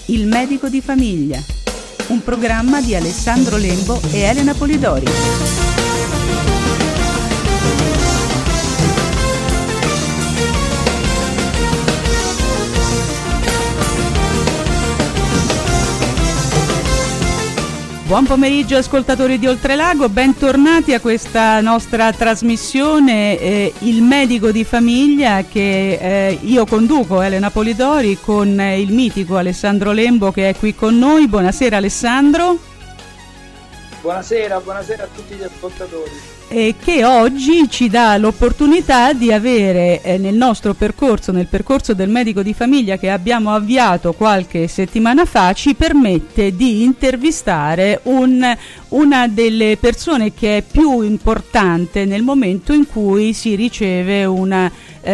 Il medico di famiglia, un programma di Alessandro Lembo e Elena Polidori. Buon pomeriggio ascoltatori di Oltrelago, bentornati a questa nostra trasmissione Il medico di famiglia che io conduco, Elena Polidori, con il mitico Alessandro Lembo che è qui con noi. Buonasera Alessandro. Buonasera a tutti gli ascoltatori. Che oggi ci dà l'opportunità di avere nel nostro percorso, nel percorso del medico di famiglia che abbiamo avviato qualche settimana fa, ci permette di intervistare una delle persone che è più importante nel momento in cui si riceve una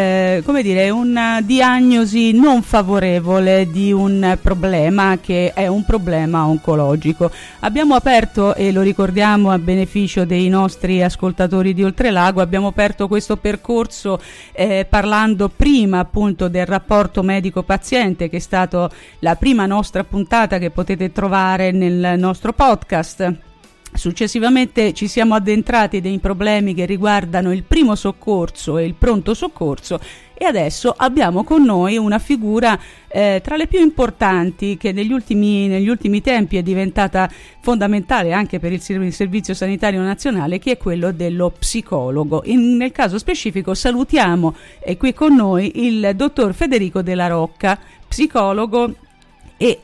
diagnosi non favorevole di un problema che è un problema oncologico. Abbiamo aperto, e lo ricordiamo a beneficio dei nostri ascoltatori di Oltrelago, abbiamo aperto questo percorso parlando prima appunto del rapporto medico-paziente, che è stato la prima nostra puntata che potete trovare nel nostro podcast. Successivamente ci siamo addentrati nei problemi che riguardano il primo soccorso e il pronto soccorso, e adesso abbiamo con noi una figura tra le più importanti che negli ultimi tempi è diventata fondamentale anche per il Servizio Sanitario Nazionale, che è quello dello psicologo. Nel caso specifico salutiamo qui con noi il dottor Federico Della Rocca, psicologo e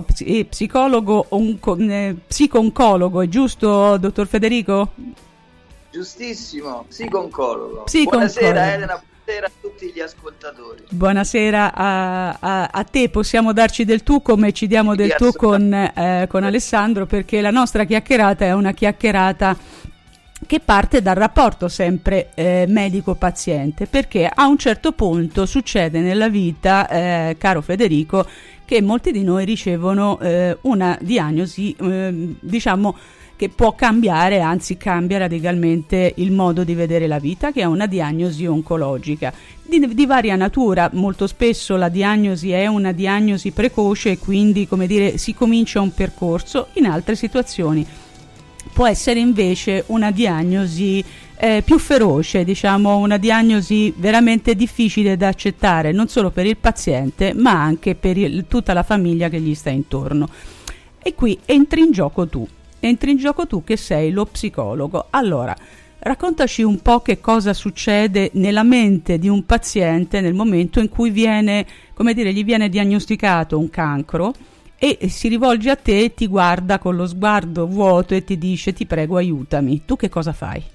psico-oncologo, è giusto dottor Federico? Giustissimo, psico-oncologo. Buonasera Elena, buonasera a tutti gli ascoltatori. Buonasera a te, possiamo darci del tu come ci diamo del tu con Alessandro, perché la nostra chiacchierata è una chiacchierata che parte dal rapporto sempre medico-paziente, perché a un certo punto succede nella vita, caro Federico, che molti di noi ricevono una diagnosi diciamo che può cambiare, anzi cambia radicalmente il modo di vedere la vita, che è una diagnosi oncologica di varia natura. Molto spesso la diagnosi è una diagnosi precoce e quindi, come dire, si comincia un percorso. In altre situazioni può essere invece una diagnosi più feroce, diciamo una diagnosi veramente difficile da accettare, non solo per il paziente ma anche per tutta la famiglia che gli sta intorno. E qui entri in gioco tu che sei lo psicologo. Allora, raccontaci un po' che cosa succede nella mente di un paziente nel momento in cui gli viene diagnosticato un cancro e si rivolge a te, ti guarda con lo sguardo vuoto e ti dice: ti prego aiutami. Tu che cosa fai?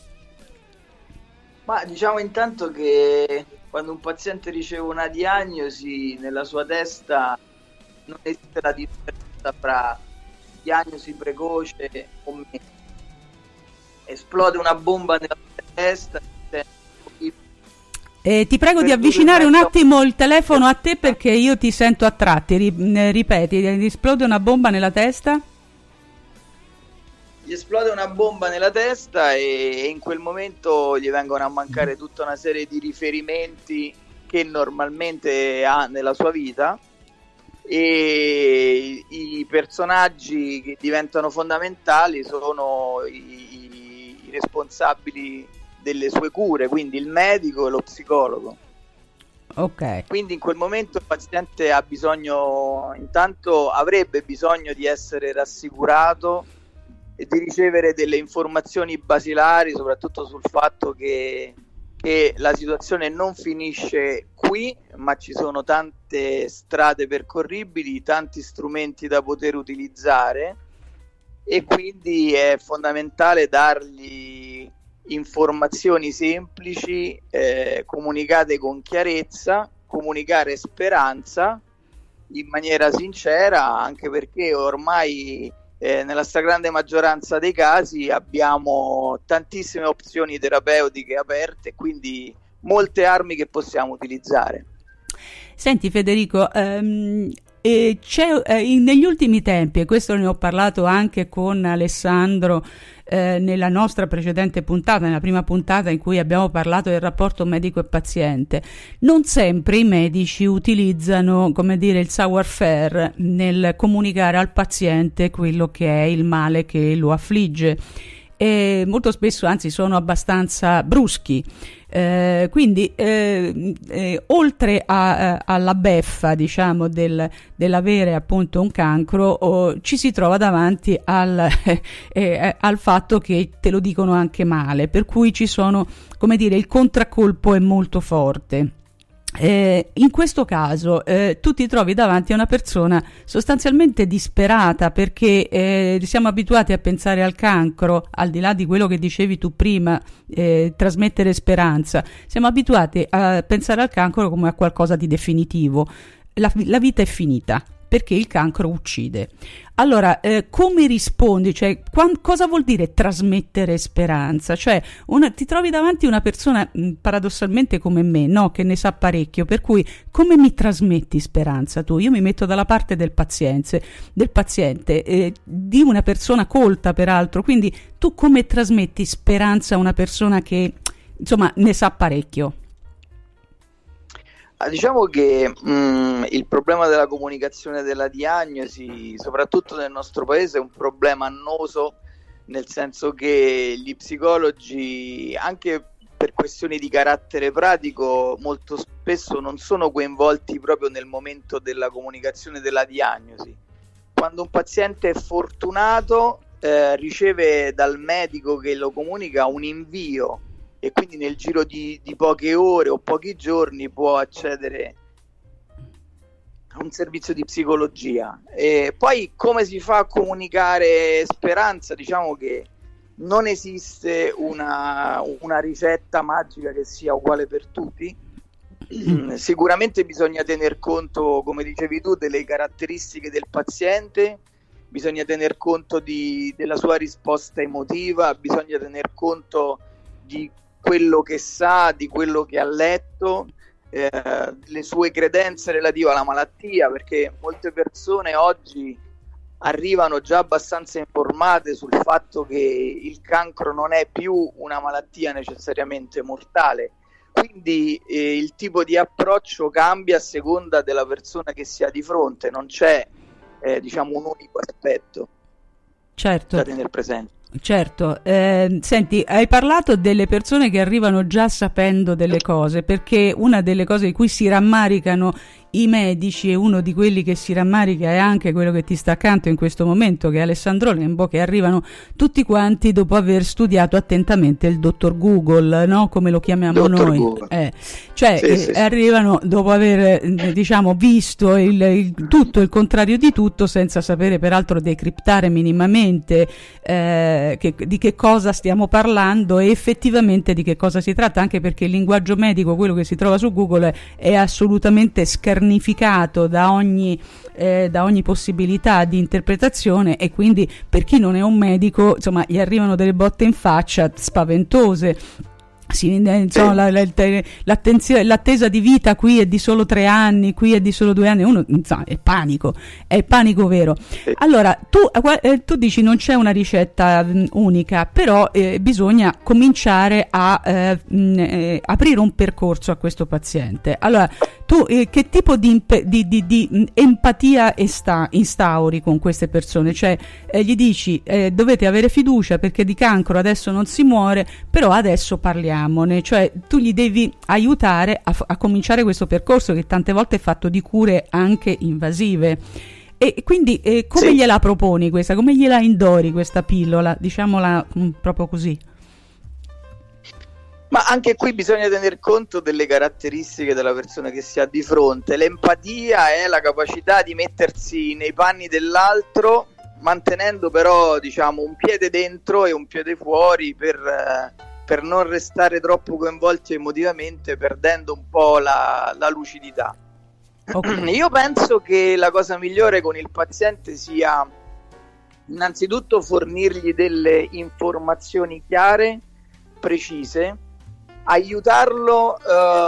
Ma diciamo intanto che quando un paziente riceve una diagnosi, nella sua testa non esiste la differenza fra diagnosi precoce o meno. Esplode una bomba nella testa. Ti prego di avvicinare un attimo il telefono a te, perché io ti sento a tratti. Ripeti, esplode una bomba nella testa? Gli esplode una bomba nella testa e in quel momento gli vengono a mancare tutta una serie di riferimenti che normalmente ha nella sua vita, e i personaggi che diventano fondamentali sono i responsabili delle sue cure, quindi il medico e lo psicologo. Ok. Quindi in quel momento il paziente avrebbe bisogno di essere rassicurato e di ricevere delle informazioni basilari, soprattutto sul fatto che la situazione non finisce qui, ma ci sono tante strade percorribili, tanti strumenti da poter utilizzare, e quindi è fondamentale dargli informazioni semplici, comunicate con chiarezza, comunicare speranza in maniera sincera, anche perché ormai nella stragrande maggioranza dei casi abbiamo tantissime opzioni terapeutiche aperte, quindi molte armi che possiamo utilizzare. Senti Federico, negli ultimi tempi, e questo ne ho parlato anche con Alessandro nella nostra precedente puntata, nella prima puntata in cui abbiamo parlato del rapporto medico e paziente, non sempre i medici utilizzano, come dire, il savoir-faire nel comunicare al paziente quello che è il male che lo affligge, e molto spesso anzi sono abbastanza bruschi. Quindi oltre alla beffa, diciamo, dell'avere appunto un cancro, ci si trova davanti al fatto che te lo dicono anche male, per cui ci sono, come dire, il contraccolpo è molto forte. In questo caso tu ti trovi davanti a una persona sostanzialmente disperata, perché siamo abituati a pensare al cancro, al di là di quello che dicevi tu prima, trasmettere speranza, siamo abituati a pensare al cancro come a qualcosa di definitivo. La vita è finita perché il cancro uccide. Allora, come rispondi? Cioè, cosa vuol dire trasmettere speranza? Cioè, ti trovi davanti una persona paradossalmente come me, no? Che ne sa parecchio, per cui come mi trasmetti speranza tu? Io mi metto dalla parte del paziente, di una persona colta peraltro, quindi tu come trasmetti speranza a una persona che, insomma, ne sa parecchio? Diciamo che il problema della comunicazione della diagnosi, soprattutto nel nostro paese, è un problema annoso, nel senso che gli psicologi, anche per questioni di carattere pratico, molto spesso non sono coinvolti proprio nel momento della comunicazione della diagnosi. Quando un paziente è fortunato, riceve dal medico che lo comunica un invio, e quindi nel giro di poche ore o pochi giorni può accedere a un servizio di psicologia. E poi come si fa a comunicare speranza? Diciamo che non esiste una ricetta magica che sia uguale per tutti. Sicuramente bisogna tener conto, come dicevi tu, delle caratteristiche del paziente, bisogna tener conto della sua risposta emotiva, bisogna tener conto di quello che sa, di quello che ha letto, le sue credenze relative alla malattia, perché molte persone oggi arrivano già abbastanza informate sul fatto che il cancro non è più una malattia necessariamente mortale, quindi il tipo di approccio cambia a seconda della persona che si ha di fronte, non c'è diciamo un unico aspetto da tenere presente. Certo, senti, hai parlato delle persone che arrivano già sapendo delle cose, perché una delle cose di cui si rammaricano i medici, e uno di quelli che si rammarica è anche quello che ti sta accanto in questo momento, che è Alessandro Lembo, che arrivano tutti quanti dopo aver studiato attentamente il dottor Google, no? Come lo chiamiamo noi, sì. Arrivano dopo aver diciamo visto tutto il contrario di tutto, senza sapere peraltro decriptare minimamente di che cosa stiamo parlando e effettivamente di che cosa si tratta, anche perché il linguaggio medico, quello che si trova su Google, è assolutamente scarnificato da ogni possibilità di interpretazione, e quindi per chi non è un medico, insomma, gli arrivano delle botte in faccia spaventose. Insomma, l'attesa di vita qui è di solo 3 anni, qui è di solo 2 anni, uno, insomma, è panico vero. Allora tu dici non c'è una ricetta unica, però bisogna cominciare a aprire un percorso a questo paziente. Allora tu che tipo di empatia instauri con queste persone? Cioè gli dici dovete avere fiducia perché di cancro adesso non si muore, però adesso parliamone. Cioè tu gli devi aiutare a cominciare questo percorso che tante volte è fatto di cure anche invasive. E quindi come gliela proponi questa? Come gliela indori questa pillola? Diciamola proprio così. Ma anche qui bisogna tener conto delle caratteristiche della persona che si ha di fronte. L'empatia è la capacità di mettersi nei panni dell'altro, mantenendo però, diciamo, un piede dentro e un piede fuori per non restare troppo coinvolti emotivamente, perdendo un po' la lucidità. Okay. Io penso che la cosa migliore con il paziente sia innanzitutto fornirgli delle informazioni chiare, precise, aiutarlo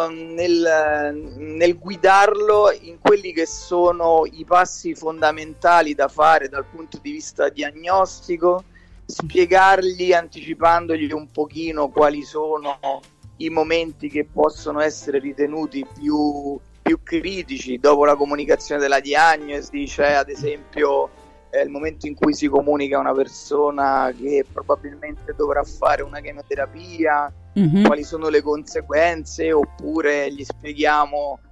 nel guidarlo in quelli che sono i passi fondamentali da fare dal punto di vista diagnostico, spiegargli, anticipandogli un pochino quali sono i momenti che possono essere ritenuti più critici dopo la comunicazione della diagnosi, cioè ad esempio il momento in cui si comunica a una persona che probabilmente dovrà fare una chemioterapia, quali sono le conseguenze, oppure gli spieghiamo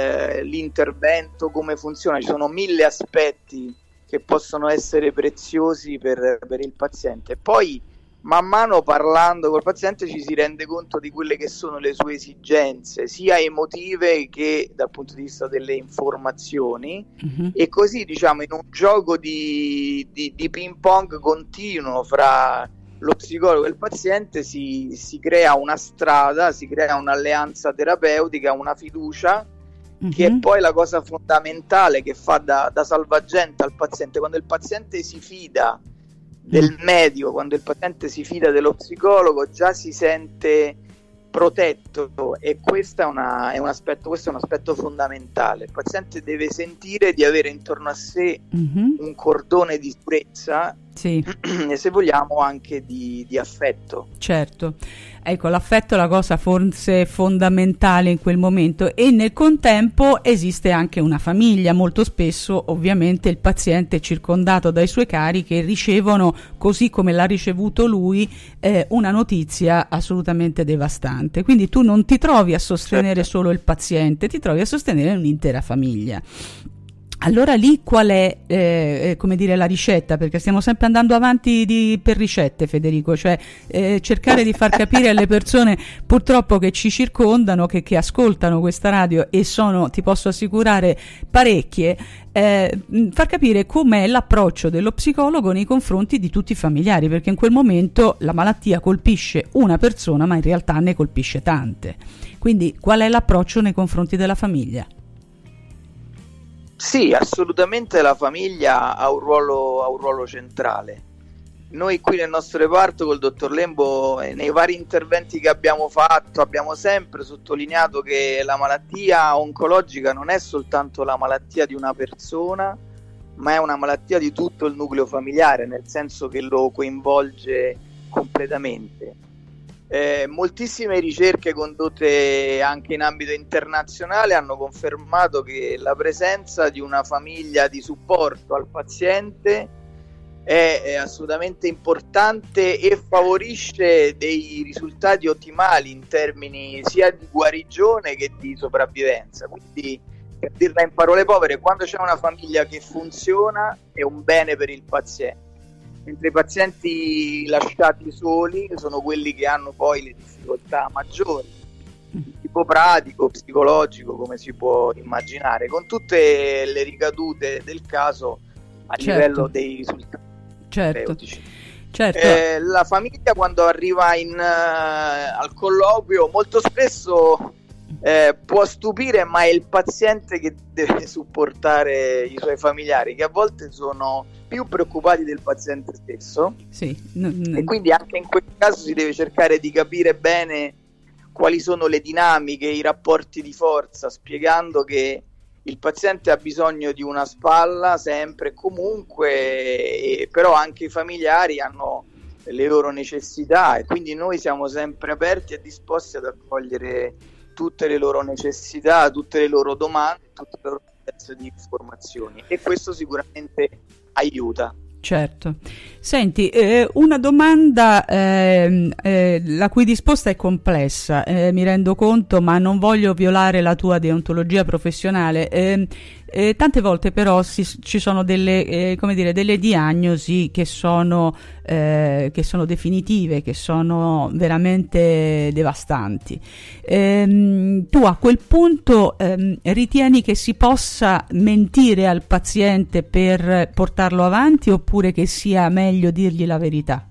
l'intervento, come funziona. Ci sono 1000 aspetti che possono essere preziosi per il paziente. Poi man mano, parlando col paziente, ci si rende conto di quelle che sono le sue esigenze, sia emotive che dal punto di vista delle informazioni, e così, diciamo, in un gioco di ping pong continuo fra lo psicologo e il paziente si crea una strada, si crea un'alleanza terapeutica, una fiducia, che è poi la cosa fondamentale che fa da salvagente al paziente. Quando il paziente si fida del medico, quando il paziente si fida dello psicologo, già si sente protetto, e questo è un aspetto fondamentale. Il paziente deve sentire di avere intorno a sé un cordone di sicurezza, sì, e se vogliamo anche di affetto. Certo, ecco, l'affetto è la cosa forse fondamentale in quel momento, e nel contempo esiste anche una famiglia. Molto spesso ovviamente il paziente è circondato dai suoi cari che ricevono, così come l'ha ricevuto lui, una notizia assolutamente devastante. Quindi tu non ti trovi a sostenere solo il paziente, ti trovi a sostenere un'intera famiglia. Allora lì qual è, come dire, la ricetta? Perché stiamo sempre andando avanti per ricette, Federico, cioè cercare di far capire alle persone purtroppo che ci circondano, che ascoltano questa radio, e sono, ti posso assicurare, parecchie, far capire com'è l'approccio dello psicologo nei confronti di tutti i familiari, perché in quel momento la malattia colpisce una persona, ma in realtà ne colpisce tante. Quindi qual è l'approccio nei confronti della famiglia? Sì, assolutamente la famiglia ha un ruolo centrale. Noi qui nel nostro reparto col dottor Lembo, nei vari interventi che abbiamo fatto, abbiamo sempre sottolineato che la malattia oncologica non è soltanto la malattia di una persona, ma è una malattia di tutto il nucleo familiare, nel senso che lo coinvolge completamente. Moltissime ricerche condotte anche in ambito internazionale hanno confermato che la presenza di una famiglia di supporto al paziente è assolutamente importante e favorisce dei risultati ottimali in termini sia di guarigione che di sopravvivenza. Quindi, per dirla in parole povere, quando c'è una famiglia che funziona è un bene per il paziente. Mentre i pazienti lasciati soli sono quelli che hanno poi le difficoltà maggiori, di tipo pratico, psicologico, come si può immaginare, con tutte le ricadute del caso a livello dei risultati terapeutici. La famiglia, quando arriva al colloquio, molto spesso può stupire, ma è il paziente che deve supportare i suoi familiari, che a volte sono più preoccupati del paziente stesso. E quindi anche in quel caso si deve cercare di capire bene quali sono le dinamiche, i rapporti di forza, spiegando che il paziente ha bisogno di una spalla sempre e comunque, però anche i familiari hanno le loro necessità, e quindi noi siamo sempre aperti e disposti ad accogliere tutte le loro necessità, tutte le loro domande, tutte le loro richieste di informazioni, e questo sicuramente aiuta. Certo. Senti, una domanda la cui risposta è complessa, mi rendo conto, ma non voglio violare la tua deontologia professionale. Tante volte però ci sono delle diagnosi che sono definitive, che sono veramente devastanti. Tu a quel punto ritieni che si possa mentire al paziente per portarlo avanti, oppure che sia meglio dirgli la verità?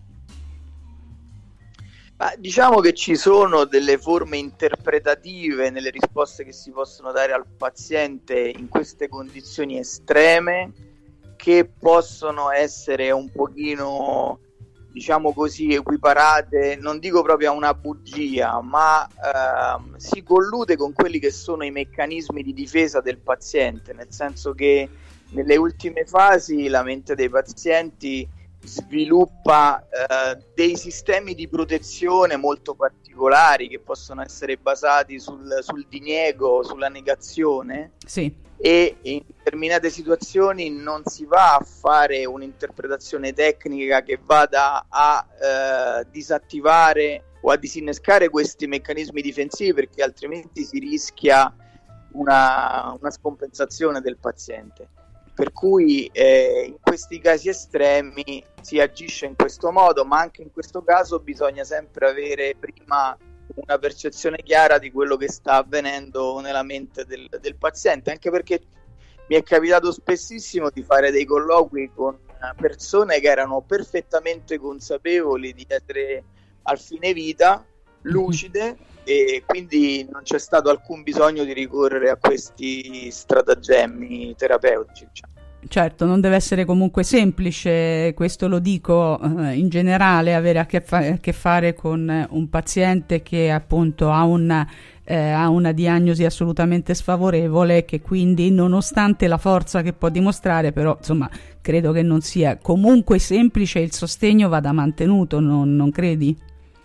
Diciamo che ci sono delle forme interpretative nelle risposte che si possono dare al paziente in queste condizioni estreme, che possono essere un pochino, diciamo così, equiparate, non dico proprio a una bugia, ma si collude con quelli che sono i meccanismi di difesa del paziente, nel senso che nelle ultime fasi la mente dei pazienti sviluppa dei sistemi di protezione molto particolari che possono essere basati sul diniego, sulla negazione. Sì. E in determinate situazioni non si va a fare un'interpretazione tecnica che vada a disattivare o a disinnescare questi meccanismi difensivi, perché altrimenti si rischia una scompensazione del paziente. Per cui in questi casi estremi si agisce in questo modo, ma anche in questo caso bisogna sempre avere prima una percezione chiara di quello che sta avvenendo nella mente del paziente, anche perché mi è capitato spessissimo di fare dei colloqui con persone che erano perfettamente consapevoli di essere al fine vita, lucide, e quindi non c'è stato alcun bisogno di ricorrere a questi stratagemmi terapeutici, diciamo. Certo, non deve essere comunque semplice, questo lo dico in generale, avere a che fare con un paziente che appunto ha una diagnosi assolutamente sfavorevole, che quindi nonostante la forza che può dimostrare, però insomma credo che non sia comunque semplice, il sostegno vada mantenuto, non credi?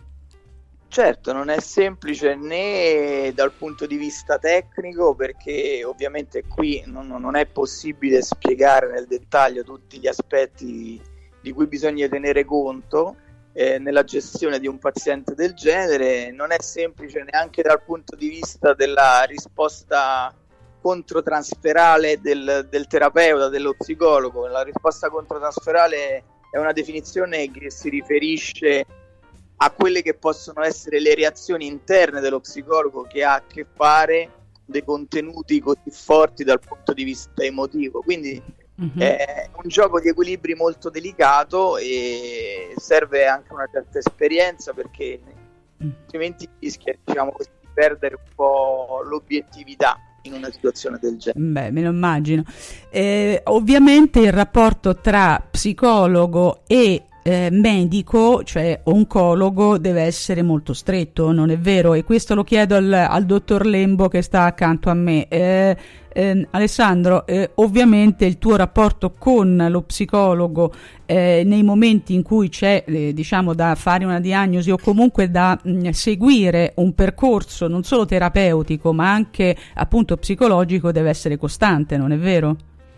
Certo, non è semplice né dal punto di vista tecnico, perché ovviamente qui non è possibile spiegare nel dettaglio tutti gli aspetti di cui bisogna tenere conto nella gestione di un paziente del genere. Non è semplice neanche dal punto di vista della risposta controtransferale del terapeuta, dello psicologo. La risposta controtransferale è una definizione che si riferisce a quelle che possono essere le reazioni interne dello psicologo, che ha a che fare con dei contenuti così forti dal punto di vista emotivo. Quindi è un gioco di equilibri molto delicato e serve anche una certa esperienza, perché altrimenti rischia, diciamo così, di perdere un po' l'obiettività in una situazione del genere. Beh, me lo immagino. Ovviamente il rapporto tra psicologo e medico, cioè oncologo, deve essere molto stretto, non è vero? E questo lo chiedo al dottor Lembo che sta accanto a me. Alessandro, ovviamente il tuo rapporto con lo psicologo nei momenti in cui c'è diciamo da fare una diagnosi o comunque da seguire un percorso non solo terapeutico ma anche appunto psicologico deve essere costante, non è vero?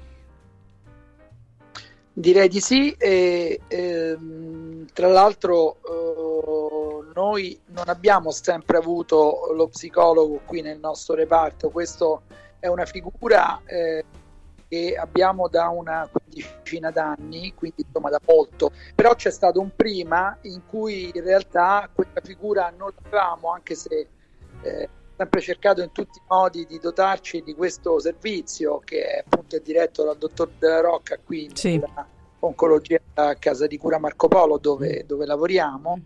Direi di sì, tra l'altro noi non abbiamo sempre avuto lo psicologo qui nel nostro reparto, questo è una figura che abbiamo da una quindicina d'anni, quindi insomma da molto, però c'è stato un prima in cui in realtà questa figura non l'avevamo, anche se sempre cercato in tutti i modi di dotarci di questo servizio che è appunto diretto dal dottor Della Rocca qui nella oncologia a casa di cura Marco Polo dove lavoriamo,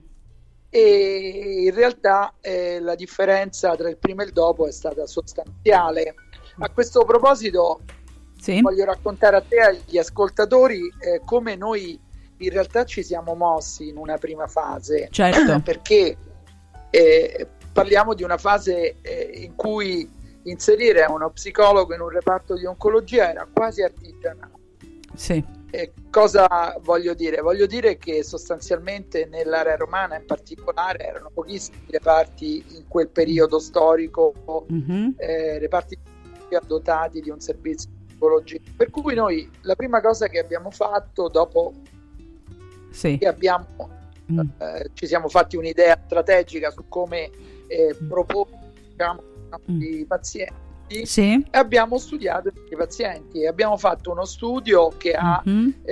e in realtà la differenza tra il prima e il dopo è stata sostanziale. A questo proposito voglio raccontare a te e agli ascoltatori come noi in realtà ci siamo mossi in una prima fase, certo. Perché parliamo di una fase in cui inserire uno psicologo in un reparto di oncologia era quasi artigianale. Sì. Cosa voglio dire? Voglio dire che sostanzialmente nell'area romana in particolare erano pochissimi reparti in quel periodo storico, reparti dotati di un servizio di psicologia. Per cui noi la prima cosa che abbiamo fatto dopo che abbiamo ci siamo fatti un'idea strategica su come proporre i pazienti, e abbiamo studiato i pazienti e abbiamo fatto uno studio che ha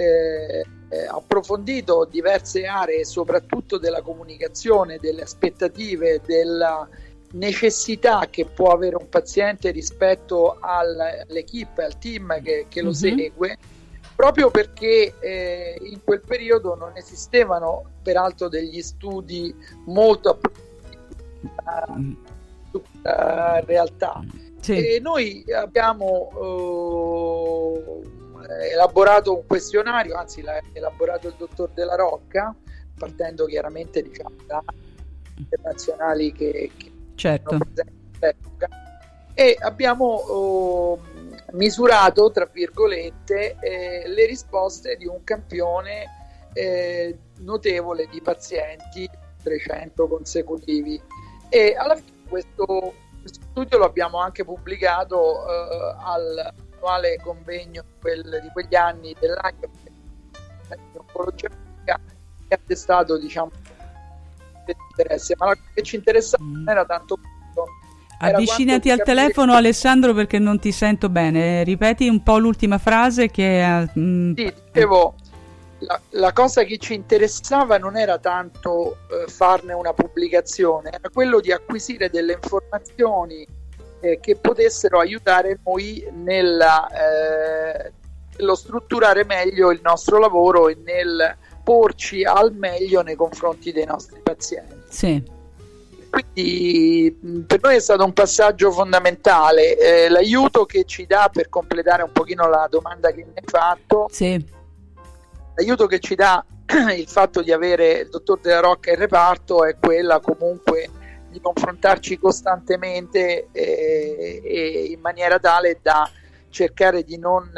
approfondito diverse aree, soprattutto della comunicazione, delle aspettative, della necessità che può avere un paziente rispetto all'equipe, al team che lo segue, proprio perché in quel periodo non esistevano peraltro degli studi molto approfonditi sulla realtà. E noi abbiamo elaborato un questionario, anzi l'ha elaborato il dottor Della Rocca, partendo chiaramente, diciamo, da internazionali che certo, sono presenti all'epoca, e abbiamo misurato, tra virgolette, le risposte di un campione notevole di pazienti, 300 consecutivi, e alla fine questo studio lo abbiamo anche pubblicato all'annuale convegno di quegli anni dell'AIA di oncologia medica, che ha testato, diciamo, interesse, ma la che ci interessava non era tanto questo. Avvicinati al telefono, Alessandro, perché non ti sento bene. Ripeti un po' l'ultima frase che sì, dicevo, la cosa che ci interessava non era tanto farne una pubblicazione, era quello di acquisire delle informazioni che potessero aiutare noi nello strutturare meglio il nostro lavoro e nel porci al meglio nei confronti dei nostri pazienti. Sì. Quindi per noi è stato un passaggio fondamentale, l'aiuto che ci dà, per completare un pochino la domanda che mi hai fatto, sì, l'aiuto che ci dà il fatto di avere il dottor Della Rocca in reparto è quella comunque di confrontarci costantemente e in maniera tale da cercare di non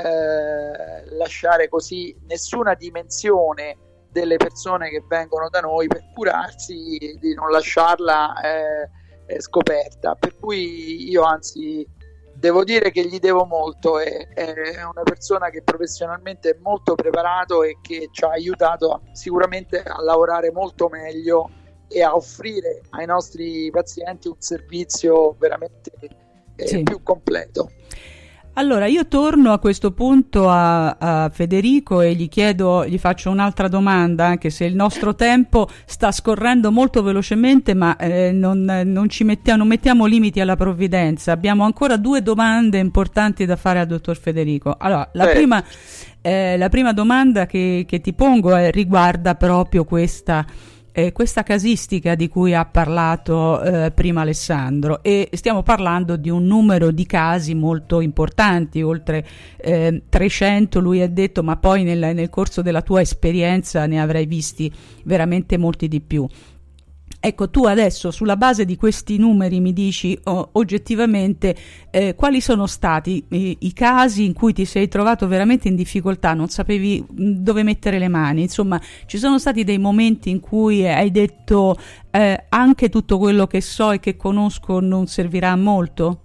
lasciare così nessuna dimensione delle persone che vengono da noi per curarsi, di non lasciarla scoperta. Per cui io anzi devo dire che gli devo molto, è una persona che professionalmente è molto preparato e che ci ha aiutato sicuramente a lavorare molto meglio e a offrire ai nostri pazienti un servizio veramente più completo. Allora, io torno a questo punto a Federico e gli faccio un'altra domanda, anche se il nostro tempo sta scorrendo molto velocemente, ma non mettiamo limiti alla provvidenza. Abbiamo ancora 2 domande importanti da fare al dottor Federico. Allora, la prima domanda che ti pongo riguarda proprio questa casistica di cui ha parlato prima Alessandro, e stiamo parlando di un numero di casi molto importanti, oltre 300 lui ha detto, ma poi nel corso della tua esperienza ne avrai visti veramente molti di più. Ecco, tu adesso sulla base di questi numeri mi dici oggettivamente quali sono stati i casi in cui ti sei trovato veramente in difficoltà, non sapevi dove mettere le mani, insomma ci sono stati dei momenti in cui hai detto anche tutto quello che so e che conosco non servirà a molto?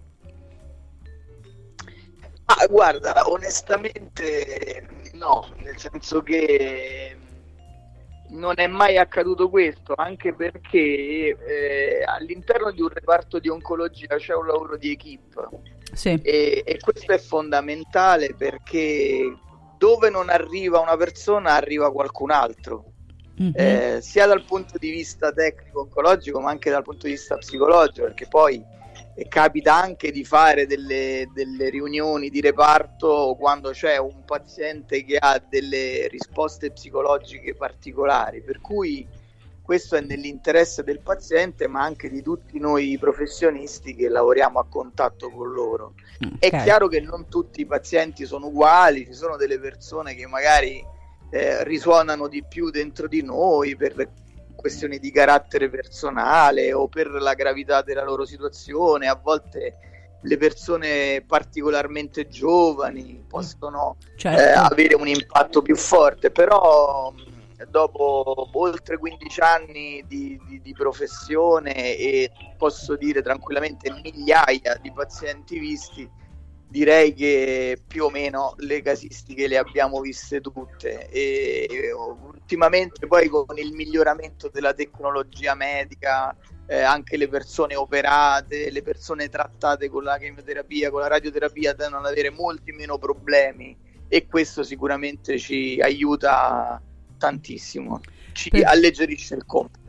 Guarda, onestamente no, nel senso che non è mai accaduto questo, anche perché all'interno di un reparto di oncologia c'è un lavoro di equipe, sì, e questo è fondamentale, perché dove non arriva una persona arriva qualcun altro, sia dal punto di vista tecnico oncologico ma anche dal punto di vista psicologico, perché poi capita anche di fare delle riunioni di reparto quando c'è un paziente che ha delle risposte psicologiche particolari, per cui questo è nell'interesse del paziente ma anche di tutti noi professionisti che lavoriamo a contatto con loro. È chiaro che non tutti i pazienti sono uguali, ci sono delle persone che magari risuonano di più dentro di noi per questioni di carattere personale o per la gravità della loro situazione. A volte le persone particolarmente giovani possono avere un impatto più forte, però dopo oltre 15 anni di professione e posso dire tranquillamente migliaia di pazienti visti, direi che più o meno le casistiche le abbiamo viste tutte, e ultimamente poi con il miglioramento della tecnologia medica anche le persone operate, le persone trattate con la chemioterapia, con la radioterapia tendono ad avere molti meno problemi, e questo sicuramente ci aiuta tantissimo, ci alleggerisce il compito.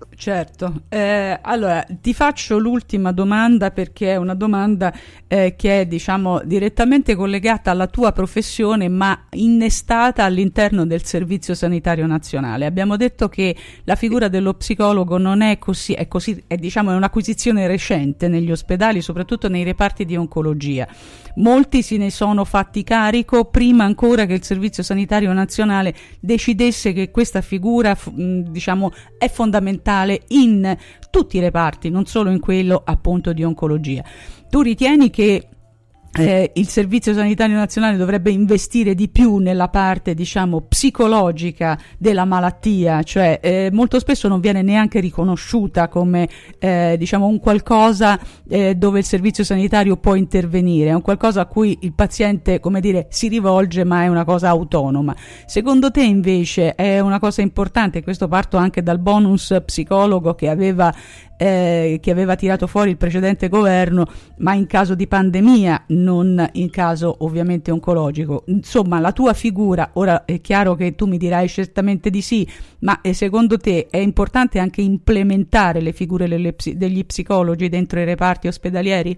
Certo. Allora ti faccio l'ultima domanda, perché è una domanda che è, diciamo, direttamente collegata alla tua professione, ma innestata all'interno del Servizio Sanitario Nazionale. Abbiamo detto che la figura dello psicologo non è così, è diciamo è un'acquisizione recente negli ospedali, soprattutto nei reparti di oncologia. Molti se ne sono fatti carico prima ancora che il Servizio Sanitario Nazionale decidesse che questa figura diciamo è fondamentale in tutti i reparti, non solo in quello appunto di oncologia. Tu ritieni che il Servizio Sanitario Nazionale dovrebbe investire di più nella parte, diciamo, psicologica della malattia, cioè molto spesso non viene neanche riconosciuta come diciamo un qualcosa dove il servizio sanitario può intervenire, è un qualcosa a cui il paziente, come dire, si rivolge, ma è una cosa autonoma. Secondo te invece è una cosa importante? Questo parto anche dal bonus psicologo che aveva tirato fuori il precedente governo, ma in caso di pandemia, non in caso ovviamente oncologico. Insomma, la tua figura, ora è chiaro che tu mi dirai certamente di sì, ma secondo te è importante anche implementare le figure degli psicologi dentro i reparti ospedalieri?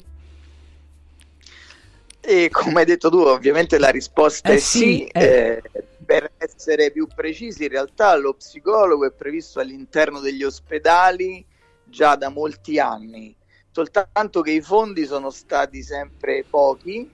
E come hai detto tu, ovviamente la risposta è sì. Per essere più precisi, in realtà lo psicologo è previsto all'interno degli ospedali già da molti anni, soltanto che i fondi sono stati sempre pochi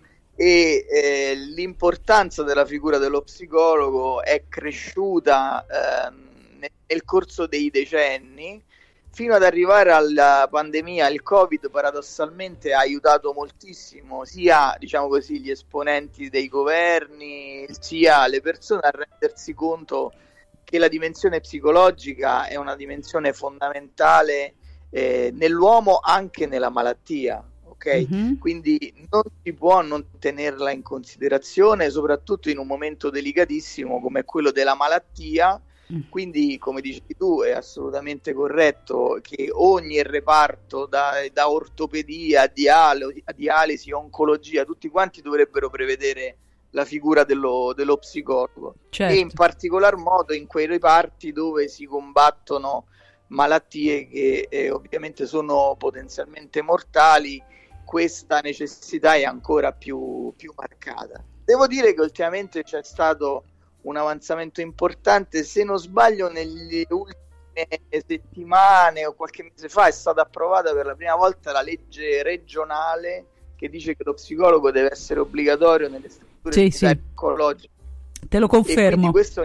e l'importanza della figura dello psicologo è cresciuta nel corso dei decenni, fino ad arrivare alla pandemia. Il Covid paradossalmente ha aiutato moltissimo sia, diciamo così, gli esponenti dei governi, sia le persone a rendersi conto che la dimensione psicologica è una dimensione fondamentale nell'uomo, anche nella malattia, ok? Mm-hmm. Quindi non si può non tenerla in considerazione, soprattutto in un momento delicatissimo come quello della malattia. Quindi, come dici tu, è assolutamente corretto che ogni reparto, da ortopedia a dialisi, oncologia, tutti quanti dovrebbero prevedere la figura dello psicologo. Certo. E in particolar modo in quei reparti dove si combattono malattie che ovviamente sono potenzialmente mortali, questa necessità è ancora più marcata. Devo dire che ultimamente c'è stato un avanzamento importante, se non sbaglio nelle ultime settimane o qualche mese fa è stata approvata per la prima volta la legge regionale che dice che lo psicologo deve essere obbligatorio nelle strutture oncologiche. Te lo confermo. E quindi questo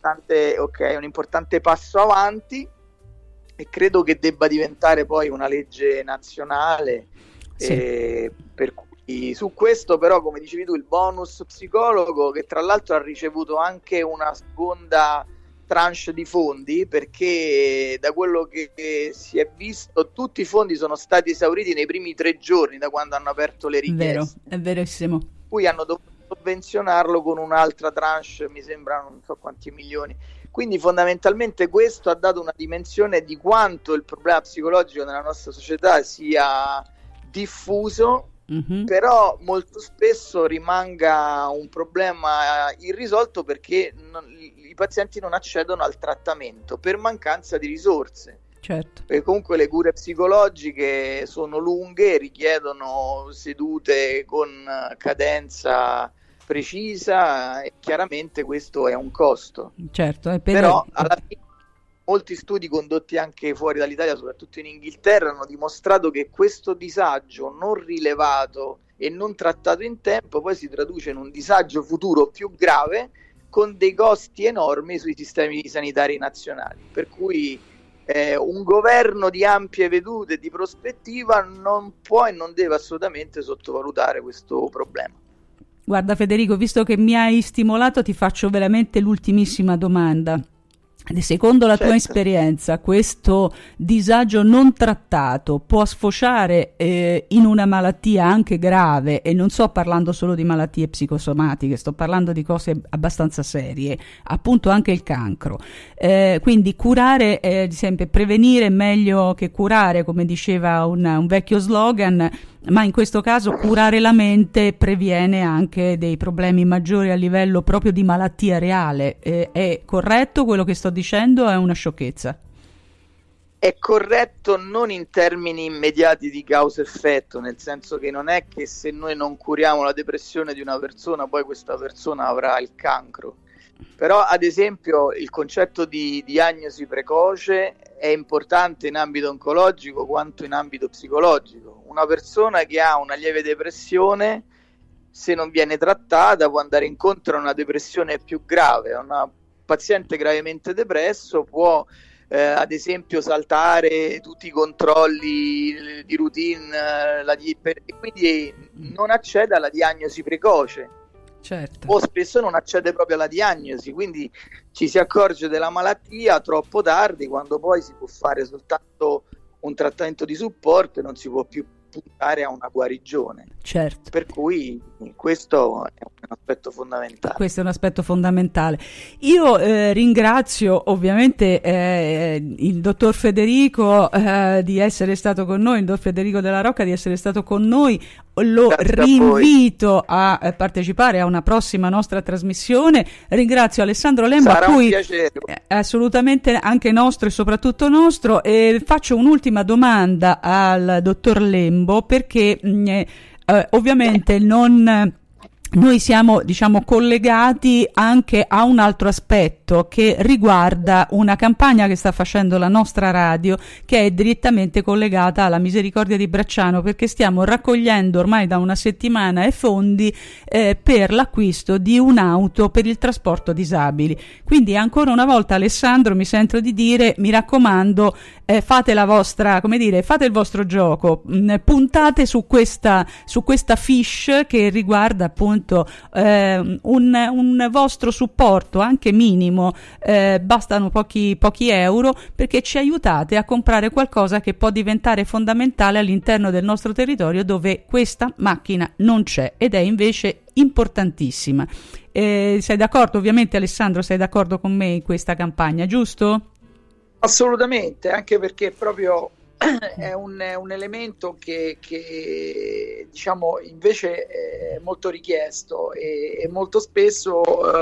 è un importante passo avanti e credo che debba diventare poi una legge nazionale. Per cui su questo però, come dicevi tu, il bonus psicologo, che tra l'altro ha ricevuto anche una seconda tranche di fondi, perché da quello che si è visto tutti i fondi sono stati esauriti nei primi 3 giorni da quando hanno aperto le richieste. È verissimo. Poi hanno dovuto sovvenzionarlo con un'altra tranche, mi sembra non so quanti milioni. Quindi fondamentalmente questo ha dato una dimensione di quanto il problema psicologico nella nostra società sia diffuso. Mm-hmm. Però molto spesso rimanga un problema irrisolto perché i pazienti non accedono al trattamento per mancanza di risorse. Certo. Perché comunque le cure psicologiche sono lunghe, richiedono sedute con cadenza precisa e chiaramente questo è un costo. Certo, però alla fine molti studi condotti anche fuori dall'Italia, soprattutto in Inghilterra, hanno dimostrato che questo disagio non rilevato e non trattato in tempo poi si traduce in un disagio futuro più grave, con dei costi enormi sui sistemi sanitari nazionali. Per cui un governo di ampie vedute e di prospettiva non può e non deve assolutamente sottovalutare questo problema. Guarda Federico, visto che mi hai stimolato, ti faccio veramente l'ultimissima domanda. Secondo la tua esperienza, questo disagio non trattato può sfociare in una malattia anche grave, e non sto parlando solo di malattie psicosomatiche, sto parlando di cose abbastanza serie, appunto anche il cancro. Quindi curare, sempre prevenire è meglio che curare, come diceva un vecchio slogan, ma in questo caso curare la mente previene anche dei problemi maggiori a livello proprio di malattia reale. È corretto quello che sto dicendo o è una sciocchezza? è corretto non in termini immediati di causa-effetto, nel senso che non è che se noi non curiamo la depressione di una persona, poi questa persona avrà il cancro. Però, ad esempio, il concetto di diagnosi precoce è importante in ambito oncologico quanto in ambito psicologico. Una persona che ha una lieve depressione, se non viene trattata, può andare incontro a una depressione più grave. Una paziente gravemente depresso può ad esempio saltare tutti i controlli di routine e quindi non accede alla diagnosi precoce. Certo. O spesso non accede proprio alla diagnosi, quindi ci si accorge della malattia troppo tardi, quando poi si può fare soltanto un trattamento di supporto e non si può più puntare a una guarigione. Certo. Per cui questo è un aspetto fondamentale. Questo è un aspetto fondamentale. Io ringrazio ovviamente il dottor Federico di essere stato con noi, il dottor Federico Della Rocca di essere stato con noi. Lo rinvito a partecipare a una prossima nostra trasmissione. Ringrazio Alessandro Lembo, sarà a cui un piacere. È assolutamente anche nostro e soprattutto nostro, e faccio un'ultima domanda al dottor Lembo perché ovviamente noi siamo, diciamo, collegati anche a un altro aspetto che riguarda una campagna che sta facendo la nostra radio, che è direttamente collegata alla Misericordia di Bracciano, perché stiamo raccogliendo ormai da una settimana fondi per l'acquisto di un'auto per il trasporto disabili. Quindi ancora una volta, Alessandro, mi sento di dire, mi raccomando, fate la vostra, come dire, fate il vostro gioco, puntate su questa fiche che riguarda appunto un vostro supporto anche minimo, bastano pochi euro, perché ci aiutate a comprare qualcosa che può diventare fondamentale all'interno del nostro territorio dove questa macchina non c'è ed è invece importantissima. Sei d'accordo? Ovviamente, Alessandro, sei d'accordo con me in questa campagna, giusto? Assolutamente, anche perché proprio è un elemento che diciamo invece è molto richiesto e molto spesso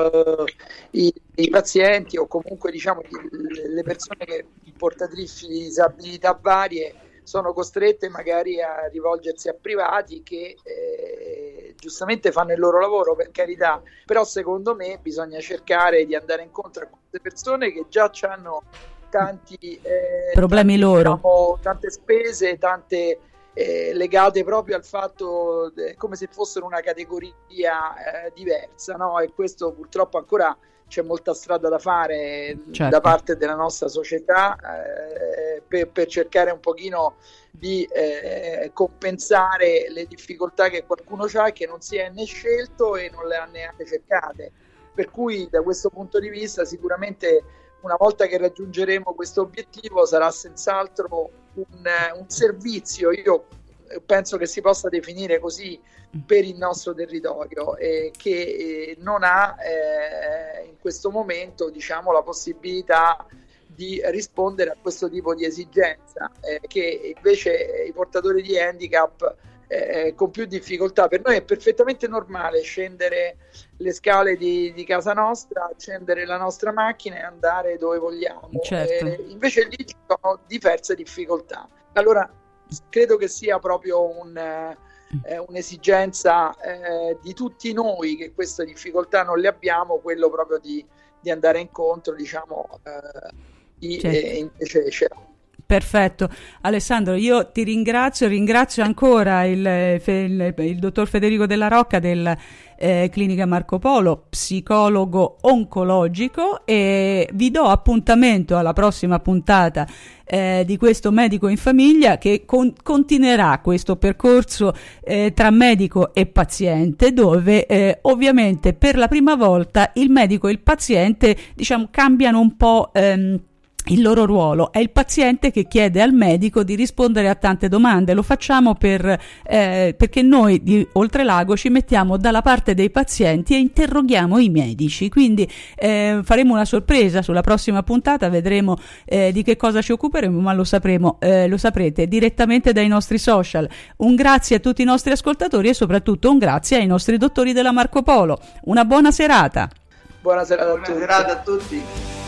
i pazienti o comunque diciamo le persone che portatrici di disabilità varie sono costrette magari a rivolgersi a privati che giustamente fanno il loro lavoro, per carità, però secondo me bisogna cercare di andare incontro a queste persone che già hanno tanti problemi loro, diciamo, tante spese, tante legate proprio al fatto come se fossero una categoria diversa, no? E questo purtroppo ancora c'è molta strada da fare, certo, da parte della nostra società per cercare un pochino di compensare le difficoltà che qualcuno ha e che non si è né scelto e non le ha neanche cercate. Per cui da questo punto di vista sicuramente una volta che raggiungeremo questo obiettivo sarà senz'altro un servizio, io penso che si possa definire così, per il nostro territorio, che non ha in questo momento, diciamo, la possibilità di rispondere a questo tipo di esigenza, che invece i portatori di handicap con più difficoltà. Per noi è perfettamente normale scendere le scale di casa nostra, accendere la nostra macchina e andare dove vogliamo. Certo. Invece lì ci sono diverse difficoltà. Allora credo che sia proprio un'esigenza di tutti noi che queste difficoltà non le abbiamo, quello proprio di andare incontro, diciamo, invece ce l'ha. Perfetto. Alessandro, io ti ringrazio ancora il dottor Federico Della Rocca del Clinica Marco Polo, psicologo oncologico, e vi do appuntamento alla prossima puntata di questo Medico in Famiglia, che continuerà questo percorso tra medico e paziente, dove ovviamente per la prima volta il medico e il paziente, diciamo, cambiano un po' il loro ruolo. È il paziente che chiede al medico di rispondere a tante domande. Lo facciamo perché noi di Oltrelago ci mettiamo dalla parte dei pazienti e interroghiamo i medici. Quindi faremo una sorpresa sulla prossima puntata, vedremo di che cosa ci occuperemo, ma lo saprete direttamente dai nostri social. Un grazie a tutti i nostri ascoltatori e soprattutto un grazie ai nostri dottori della Marco Polo. Una buona serata. Buona serata a tutti.